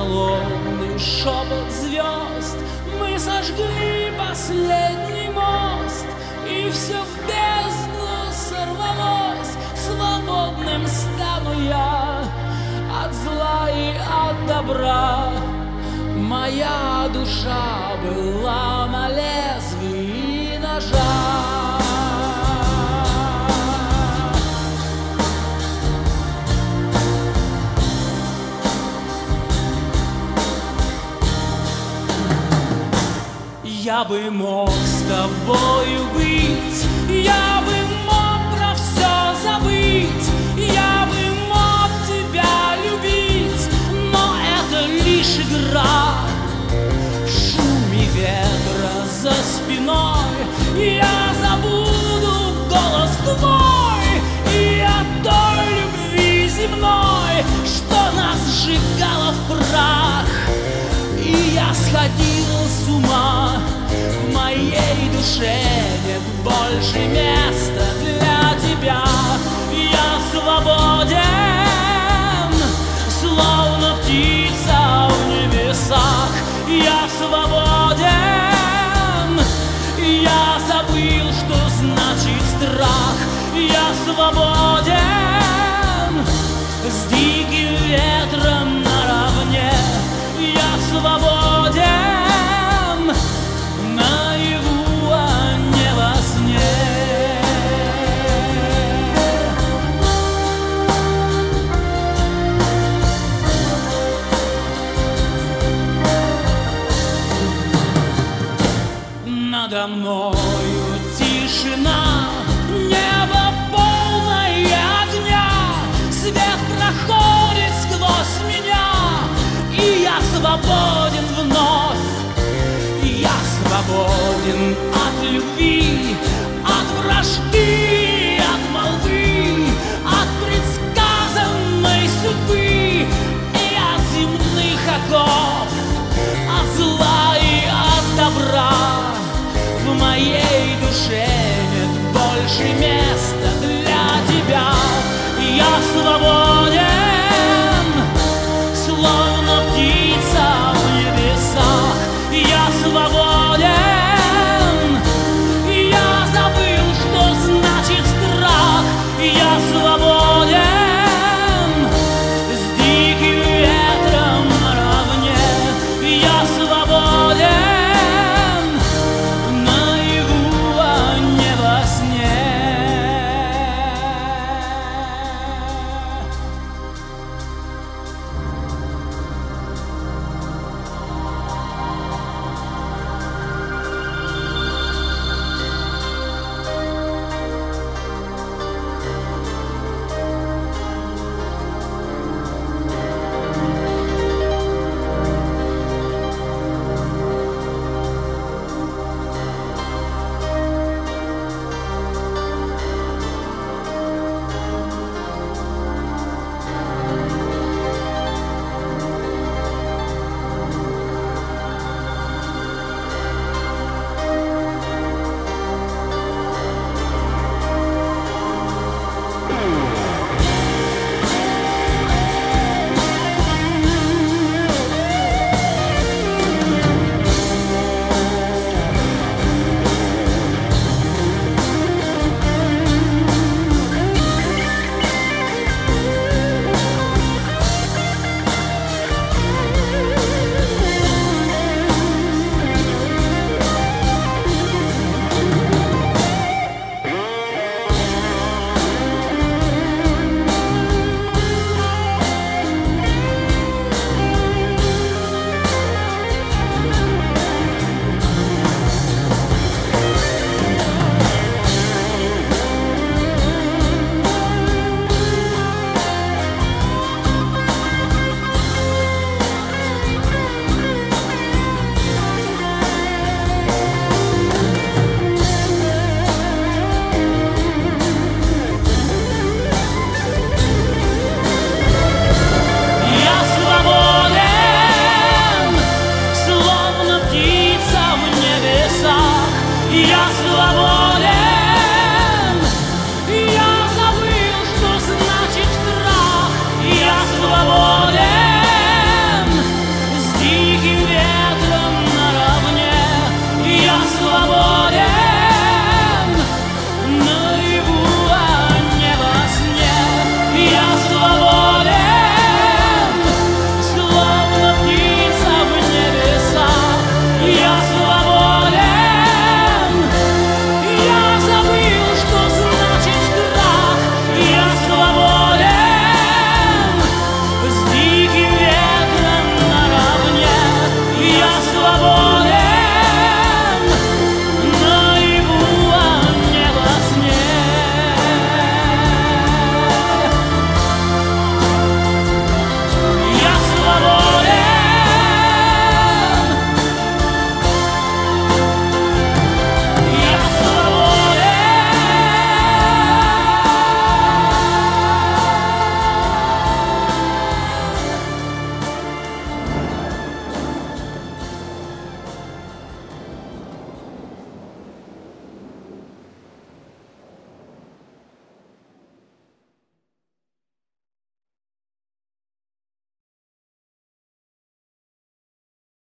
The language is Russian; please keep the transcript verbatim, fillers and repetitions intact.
холодный шепот звезд. Мы сожгли последний мост, и все в бездну сорвалось. Свободным стану я от зла и от добра. Моя душа была на лезвии ножа. Я бы мог с тобою быть, я бы мог про все забыть, я бы мог тебя любить, но это лишь игра. В шуме ветра за спиной я забуду голос твой и о той любви земной, что нас сжигала в прах. И я сходил с ума, в моей душе нет больше места для тебя. Я свободен, словно птица в небесах. Я свободен, я забыл, что значит страх. Я свободен, с диким ветром наравне. Я свободен, наяву, а не во сне. Надо мною тишина, небо полное огня. Свет проходит сквозь меня, и я свободен вновь. Я свободен от любви, от вражды, от молвы, от предсказанной судьбы и от земных оков, от зла и от добра. В моей душе нет больше места для тебя. Я свободен, словно птица в небесах. Я свободен, я забыл, что значит страх. Я свободен, с диким ветром наравне. Я свободен, наяву, а не во сне. Я свободен.